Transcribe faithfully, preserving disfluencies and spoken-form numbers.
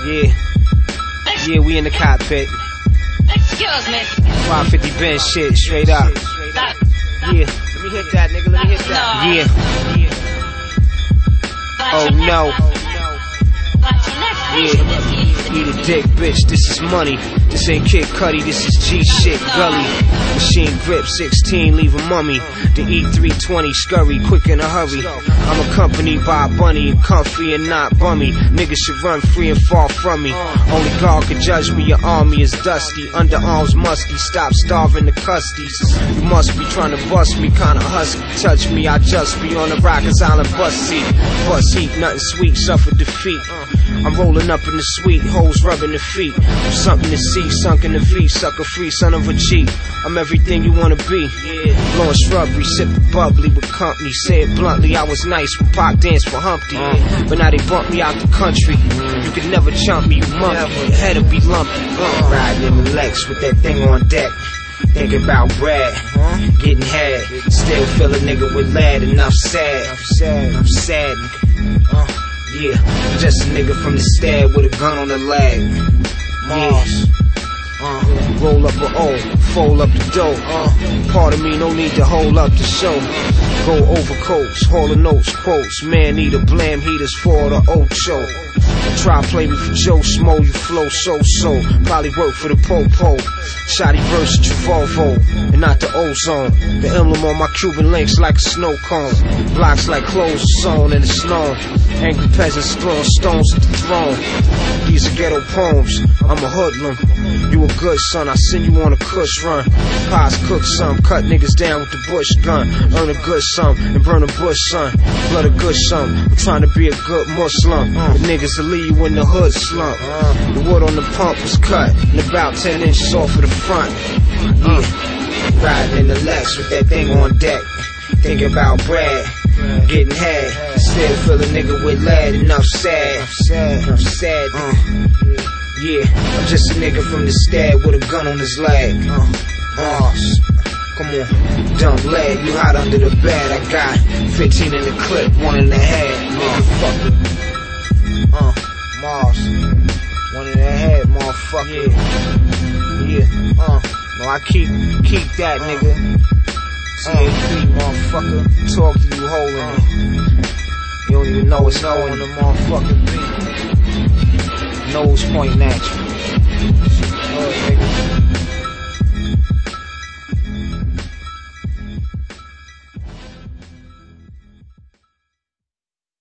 Yeah. Yeah, we in the cockpit. Excuse me. five fifty Benz shit, straight up. That, Yeah. Let me hit that, nigga. Let me hit that. No. Yeah. Yeah. Oh no. Yeah. Eat a dick, bitch, this is money. This ain't Kid Cudi, this is G shit, gully. Machine grip, sixteen, leave a mummy. The E three twenty, scurry, quick in a hurry. I'm accompanied by a bunny, comfy and not bummy. Niggas should run free and far from me. Only God can judge me, your army is dusty. Underarms musty, stop starving the custies. You must be trying to bust me, kinda husky. Touch me, I just be on the Rikers Island bus seat. Bus heat, nothing sweet, suffer defeat. I'm rolling up in the suite, hoes rubbing the feet. Something to see, sunk in the V, sucker free, son of a G. I'm everything you wanna be. Blowing shrubbery, sipping bubbly with company. Say it bluntly, I was nice when Pac danced for Humpty. But now they bump me out the country. You could never chump me, you monkey. Your head'll be lumpy. Uh. Riding in the Lex with that thing on deck. Thinking about Brad, getting had. Still feel a nigga with lad, enough sad. I'm sad, I'm sad, nigga. Uh. Yeah, I'm just a nigga from the stab with a gun on the lag. Mars. Uh, roll up a O, fold up the dough. Uh, part of me no need to hold up the show. Go overcoats, haul of notes, quotes. Man need a blam heaters for the Ocho. Try play me for Joe Smo, you flow so-so. Probably work for the po-po. Shotty versatile Volvo, and not the ozone. The emblem on my Cuban links like a snow cone. Blocks like clothes sewn in the snow. Angry peasants throwing stones at the throne. These are ghetto poems, I'm a hoodlum. You a good son, I send you on a cush run. Pies cook some, cut niggas down with the bush gun. Earn a good sum, and burn a bush son. Blood a good sum, I'm trying to be a good Muslim. The niggas will leave you in the hood slump. The wood on the pump was cut, and about ten inches off of the front. Yeah. Riding in the Lex with that thing on deck. Thinking about Brad, getting had. Still feel a nigga with lad, and I'm sad. I'm sad, I'm sad. Uh, yeah, I'm just a nigga from the stab with a gun on his leg. Uh, uh, come on, dumb leg, you hot under the bed. I got fifteen in the clip, one in the head. Uh, fuck it. Uh, Mars, one in the head, motherfucker. Yeah, yeah. Uh, no, I keep keep that nigga. C A P, motherfucker. Talk to you holding it. You don't even know it's no on the motherfucking beat. Nose pointing at you. Oh, nigga.